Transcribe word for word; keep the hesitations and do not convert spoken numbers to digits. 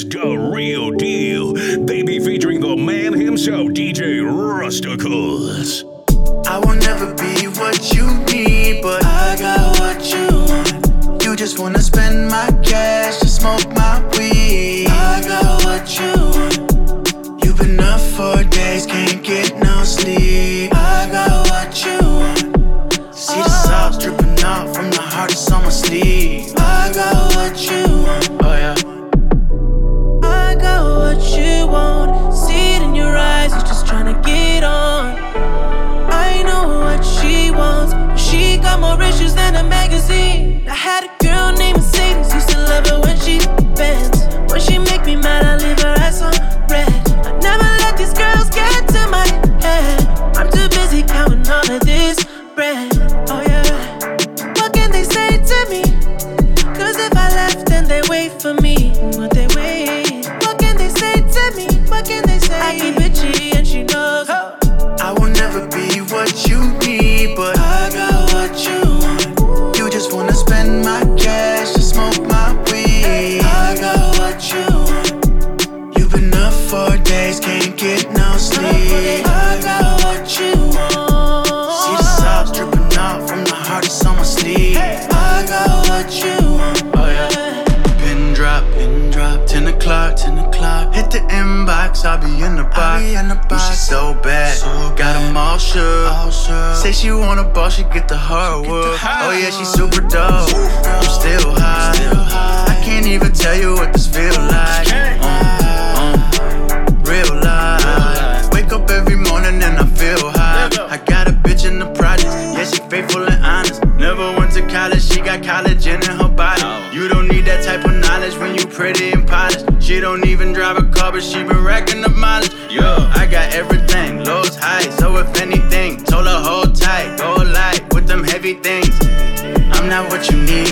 the real deal. They be featuring the man himself, D J Rusticles. I will never be what you need, but I got what you want. You just wanna spend my cash to smoke my weed. I got what you want. You've been up for days, can't get no sleep. I got what you want. See the sauce dripping off from the heart that's on my sleeve. I got what you want. Oh yeah. I got what you want. See it in your eyes, you're just tryna get on. I know what she wants, but she got more issues than a magazine. I had a girl named Mercedes, used to love her when she bends. When she make me mad, I leave her ass on red. I never let these girls get to my head. I'm too busy counting all of this bread. Oh yeah. What can they say to me? Cause if I left, then they wait for me. But they wait. What can they say to me? What can they say? I keep bitchy and she knows. Oh. I will never be what you need, but I got what you want. You just wanna spend my cash to smoke my weed. I got what you want. You've been up for days, can't get no sleep. I got what you want. See the sauce dripping off from the heart that's on my sleeve. I got what you want. Oh yeah. Pin drop, pin drop. Ten o'clock, ten o'clock. Hit the inbox, I'll be in the box. Ooh, she so bad, so got them all shook. all shook. Say she want a ball, she get the hardwood. Oh yeah, she super dope. I'm still high. still high. I can't even tell you what this feel like. Um, um, real life. Wake up every morning and I feel high. I got a bitch in the projects, yeah, she faithful and honest. Never went to college, she got collagen in her body. You don't need that type of knowledge when you pretty and polished. She don't even drive a car, but she been racking up mileage. Yo, I got everything, lows, high. So if anything, told her hold tight, go light with them heavy things. I'm not what you need.